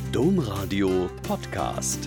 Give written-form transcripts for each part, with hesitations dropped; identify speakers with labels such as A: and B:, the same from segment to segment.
A: Domradio Podcast.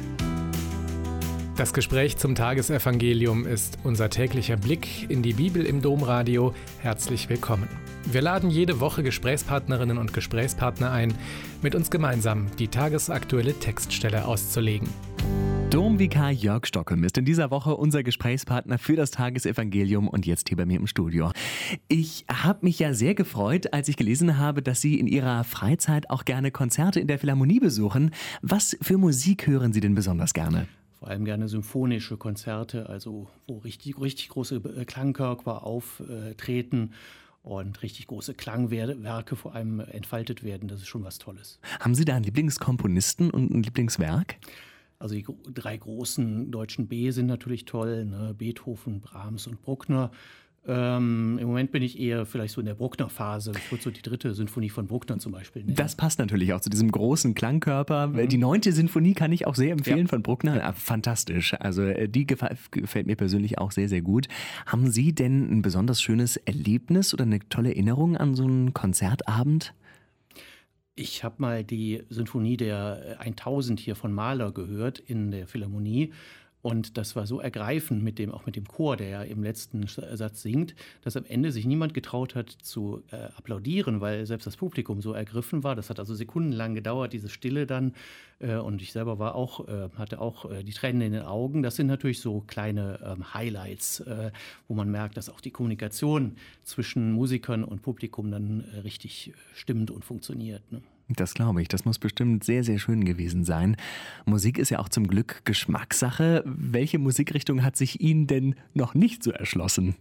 B: Das Gespräch zum Tagesevangelium ist unser täglicher Blick in die Bibel im Domradio. Herzlich willkommen. Wir laden jede Woche Gesprächspartnerinnen und Gesprächspartner ein, mit uns gemeinsam die tagesaktuelle Textstelle auszulegen.
C: Domvikar Jörg Stockelm ist in dieser Woche unser Gesprächspartner für das Tagesevangelium und jetzt hier bei mir im Studio. Ich habe mich ja sehr gefreut, als ich gelesen habe, dass Sie in Ihrer Freizeit auch gerne Konzerte in der Philharmonie besuchen. Was für Musik hören Sie denn besonders gerne?
D: Vor allem gerne symphonische Konzerte, also wo richtig große Klangkörper auftreten und richtig große Klangwerke vor allem entfaltet werden. Das ist schon was Tolles.
C: Haben Sie da einen Lieblingskomponisten und ein Lieblingswerk?
D: Also die drei großen deutschen B sind natürlich toll, ne? Beethoven, Brahms und Bruckner. Im Moment bin ich eher vielleicht so in der Bruckner-Phase. Ich würde so die dritte Symphonie von Bruckner zum Beispiel nennen.
C: Das passt natürlich auch zu diesem großen Klangkörper. Die 9. Sinfonie kann ich auch sehr empfehlen von Bruckner. Fantastisch. Also die gefällt mir persönlich auch sehr, sehr gut. Haben Sie denn ein besonders schönes Erlebnis oder eine tolle Erinnerung an so einen Konzertabend?
D: Ich habe mal die Sinfonie der 1000 hier von Mahler gehört in der Philharmonie. Und das war so ergreifend auch mit dem Chor, der ja im letzten Satz singt, dass am Ende sich niemand getraut hat zu applaudieren, weil selbst das Publikum so ergriffen war. Das hat also sekundenlang gedauert, diese Stille dann. Und ich selber hatte auch die Tränen in den Augen. Das sind natürlich so kleine Highlights, wo man merkt, dass auch die Kommunikation zwischen Musikern und Publikum dann richtig stimmt und funktioniert, ne?
C: Das glaube ich. Das muss bestimmt sehr, sehr schön gewesen sein. Musik ist ja auch zum Glück Geschmackssache. Welche Musikrichtung hat sich Ihnen denn noch nicht so erschlossen?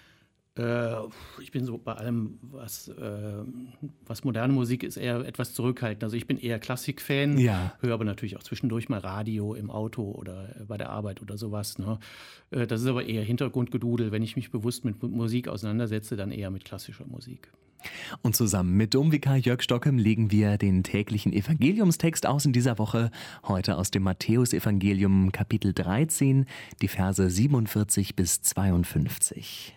D: Ich bin so bei allem, was moderne Musik ist, eher etwas zurückhaltend. Also ich bin eher Klassik-Fan, höre aber natürlich auch zwischendurch mal Radio im Auto oder bei der Arbeit oder sowas, ne? Das ist aber eher Hintergrundgedudel. Wenn ich mich bewusst mit Musik auseinandersetze, dann eher mit klassischer Musik.
C: Und zusammen mit Domvikar Jörg Stockelm legen wir den täglichen Evangeliumstext aus in dieser Woche. Heute aus dem Matthäusevangelium Kapitel 13, die Verse 47 bis 52.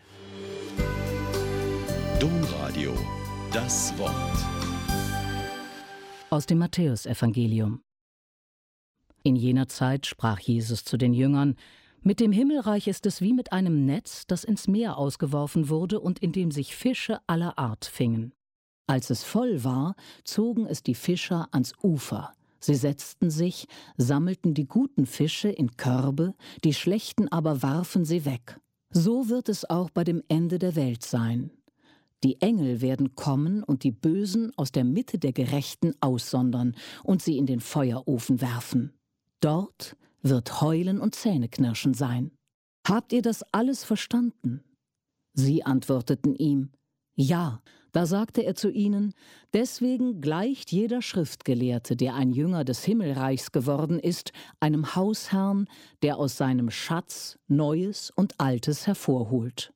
A: Domradio, das Wort.
E: Aus dem Matthäusevangelium. In jener Zeit sprach Jesus zu den Jüngern: Mit dem Himmelreich ist es wie mit einem Netz, das ins Meer ausgeworfen wurde und in dem sich Fische aller Art fingen. Als es voll war, zogen es die Fischer ans Ufer. Sie setzten sich, sammelten die guten Fische in Körbe, die schlechten aber warfen sie weg. So wird es auch bei dem Ende der Welt sein. Die Engel werden kommen und die Bösen aus der Mitte der Gerechten aussondern und sie in den Feuerofen werfen. Dort wird Heulen und Zähneknirschen sein. Habt ihr das alles verstanden? Sie antworteten ihm: Ja. Da sagte er zu ihnen: Deswegen gleicht jeder Schriftgelehrte, der ein Jünger des Himmelreichs geworden ist, einem Hausherrn, der aus seinem Schatz Neues und Altes hervorholt.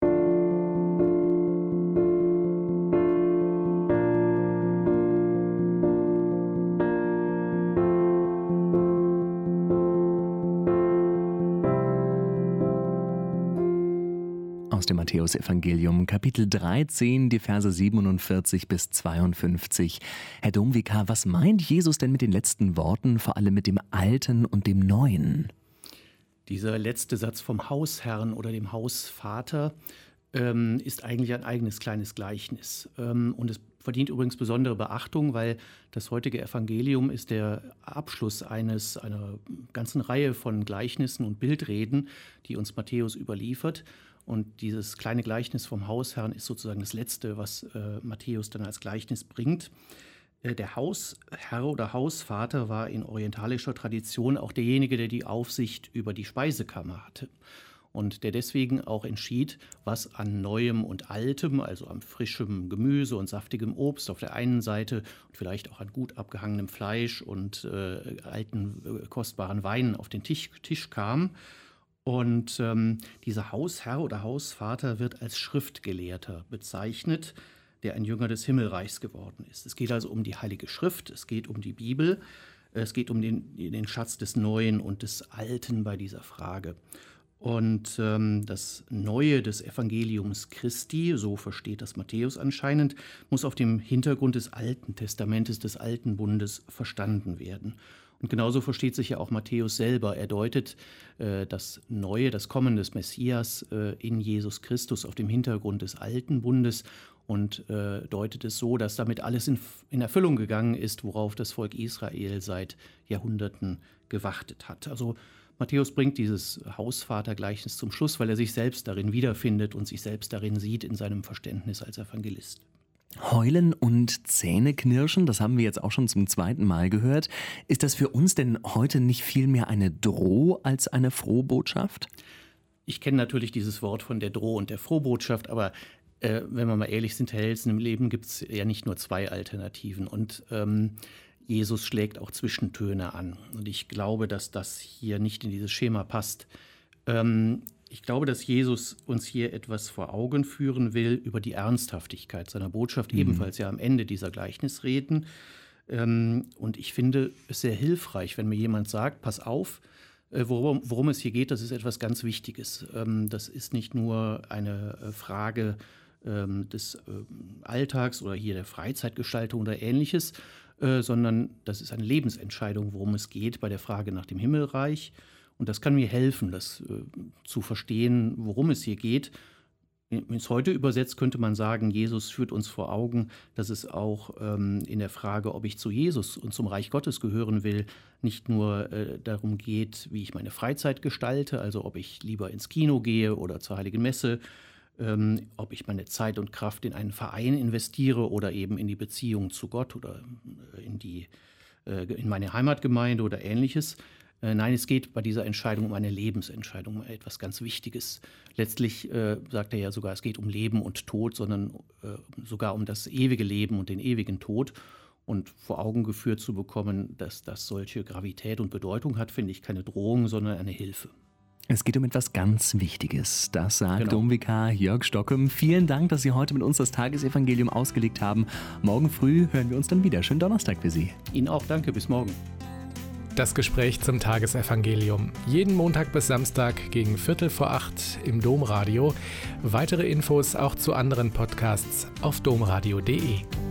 C: Aus dem Matthäusevangelium, Kapitel 13, die Verse 47 bis 52. Herr Domvikar, was meint Jesus denn mit den letzten Worten, vor allem mit dem Alten und dem Neuen?
D: Dieser letzte Satz vom Hausherrn oder dem Hausvater ist eigentlich ein eigenes kleines Gleichnis. Und es verdient übrigens besondere Beachtung, weil das heutige Evangelium ist der Abschluss einer ganzen Reihe von Gleichnissen und Bildreden, die uns Matthäus überliefert. Und dieses kleine Gleichnis vom Hausherrn ist sozusagen das Letzte, was Matthäus dann als Gleichnis bringt. Der Hausherr oder Hausvater war in orientalischer Tradition auch derjenige, der die Aufsicht über die Speisekammer hatte. Und der deswegen auch entschied, was an Neuem und Altem, also an frischem Gemüse und saftigem Obst auf der einen Seite und vielleicht auch an gut abgehangenem Fleisch und alten, kostbaren Weinen auf den Tisch kam. Und dieser Hausherr oder Hausvater wird als Schriftgelehrter bezeichnet, der ein Jünger des Himmelreichs geworden ist. Es geht also um die Heilige Schrift, es geht um die Bibel, es geht um den Schatz des Neuen und des Alten bei dieser Frage. Und das Neue des Evangeliums Christi, so versteht das Matthäus anscheinend, muss auf dem Hintergrund des Alten Testamentes, des Alten Bundes verstanden werden. Und genauso versteht sich ja auch Matthäus selber. Er deutet das Neue, das Kommen des Messias in Jesus Christus auf dem Hintergrund des Alten Bundes und deutet es so, dass damit alles in Erfüllung gegangen ist, worauf das Volk Israel seit Jahrhunderten gewartet hat. Also Matthäus bringt dieses Hausvatergleichnis zum Schluss, weil er sich selbst darin wiederfindet und sich selbst darin sieht in seinem Verständnis als Evangelist.
C: Heulen und Zähneknirschen, das haben wir jetzt auch schon zum zweiten Mal gehört. Ist das für uns denn heute nicht viel mehr eine Droh- als eine Frohbotschaft?
D: Ich kenne natürlich dieses Wort von der Droh- und der Frohbotschaft, aber wenn wir mal ehrlich sind, Herr Helsen, im Leben gibt es ja nicht nur zwei Alternativen. Und Jesus schlägt auch Zwischentöne an. Und ich glaube, dass das hier nicht in dieses Schema passt. Ich glaube, dass Jesus uns hier etwas vor Augen führen will über die Ernsthaftigkeit seiner Botschaft, ebenfalls ja am Ende dieser Gleichnisreden. Und ich finde es sehr hilfreich, wenn mir jemand sagt, pass auf, worum es hier geht, das ist etwas ganz Wichtiges. Das ist nicht nur eine Frage des Alltags oder hier der Freizeitgestaltung oder Ähnliches, sondern das ist eine Lebensentscheidung, worum es geht bei der Frage nach dem Himmelreich. Und das kann mir helfen, das zu verstehen, worum es hier geht. Ins Heute übersetzt könnte man sagen, Jesus führt uns vor Augen, dass es auch in der Frage, ob ich zu Jesus und zum Reich Gottes gehören will, nicht nur darum geht, wie ich meine Freizeit gestalte, also ob ich lieber ins Kino gehe oder zur Heiligen Messe, ob ich meine Zeit und Kraft in einen Verein investiere oder eben in die Beziehung zu Gott oder in meine Heimatgemeinde oder Ähnliches. Nein, es geht bei dieser Entscheidung um eine Lebensentscheidung, um etwas ganz Wichtiges. Letztlich sagt er ja sogar, es geht um Leben und Tod, sondern sogar um das ewige Leben und den ewigen Tod. Und vor Augen geführt zu bekommen, dass das solche Gravität und Bedeutung hat, finde ich keine Drohung, sondern eine Hilfe.
C: Es geht um etwas ganz Wichtiges. Das sagt
D: Genau.
C: Domvikar Jörg Stockum. Vielen Dank, dass Sie heute mit uns das Tagesevangelium ausgelegt haben. Morgen früh hören wir uns dann wieder. Schönen Donnerstag für Sie.
D: Ihnen auch danke, bis morgen.
B: Das Gespräch zum Tagesevangelium. Jeden Montag bis Samstag gegen 7:45 im Domradio. Weitere Infos auch zu anderen Podcasts auf domradio.de.